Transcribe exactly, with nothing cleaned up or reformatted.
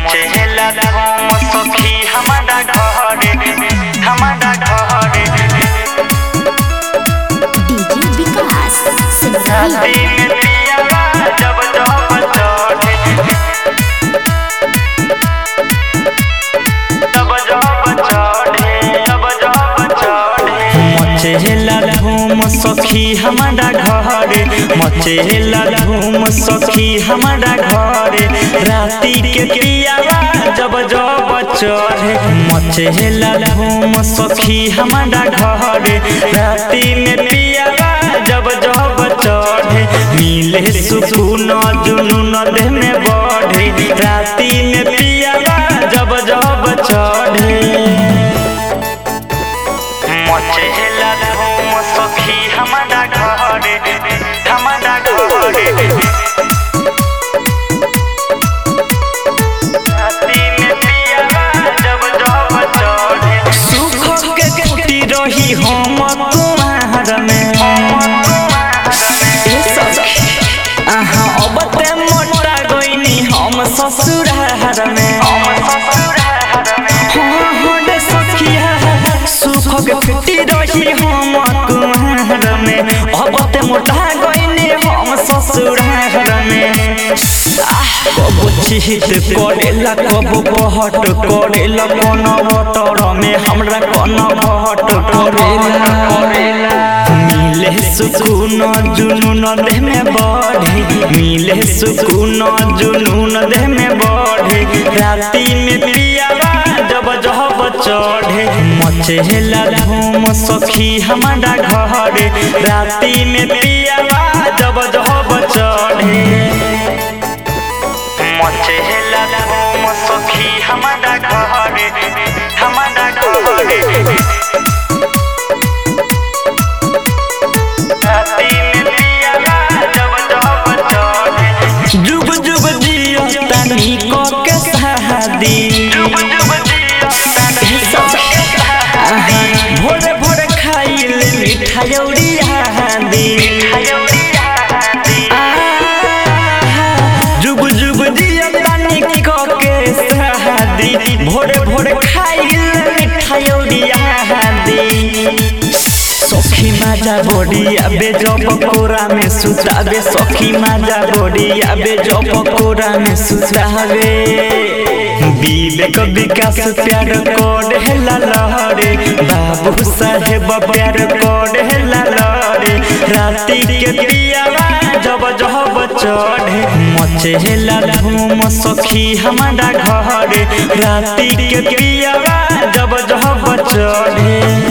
मचेला धूम सखी हमारा घरे हमारा घरे डीजे विकास राती में पियावा जब जब चढ़े जब जब चढ़े जब जब चढ़े मचेला धूम सखी हमारा घरे मचेला धूम सखी हमारा घरे राती के पियावा जब जब चढ़े मचेला धूम सखी हमारा घरे राती में पियावा जब जब चढ़े मिले सुकून जुनून देह में बढ़े राती में पियावा जब जब चढ़े मचेला धूम सखी हमारा घरे हमारा घरे राती में पियावा जब जब चढ़े सुख के कुटी रही हम तुम्हार में आहा अब ते मोटा गईनी हम ससुरार में सुख के कुटी रही हम तुम्हार में अब ते मोटा गईनी हम ससुरार में कब चिहित करेला कब बहट करेला कौन बटर में हमरा कौन बहट करेला मिले सुकून जुनून देह में बढ़े मिले सुकून जुनून देह में बढ़े राती में पियावा जब जब चढ़े मचेला धूम सखी हमारा घरे राती में पियावा जब जब चढ़े मचेला धूम सखी हमारा घरे हमारा घरे राती में पियावा जब जब चढ़े जुग जुग जियो तनी को के शादी जुग जुग जियो तनी को के शादी भोरे भोरे खाइल मिठाई हादी जुग जुग जियो तनी को के शादी भोरे भोरे खाइल मिठाई हादी सखी माजा बोडी आबे जब कोरा में सुतावे सखी माजा बोडी आबे जब कोरा में सुतावे विवेक विकास प्यार कोड हेला लहरे बाबू साहेब प्यार कोड हेला लहरे राती के पियावा जब जब चढ़े मचेला धूम सखी हमारा घरे राती के पियावा जब जब चढ़े।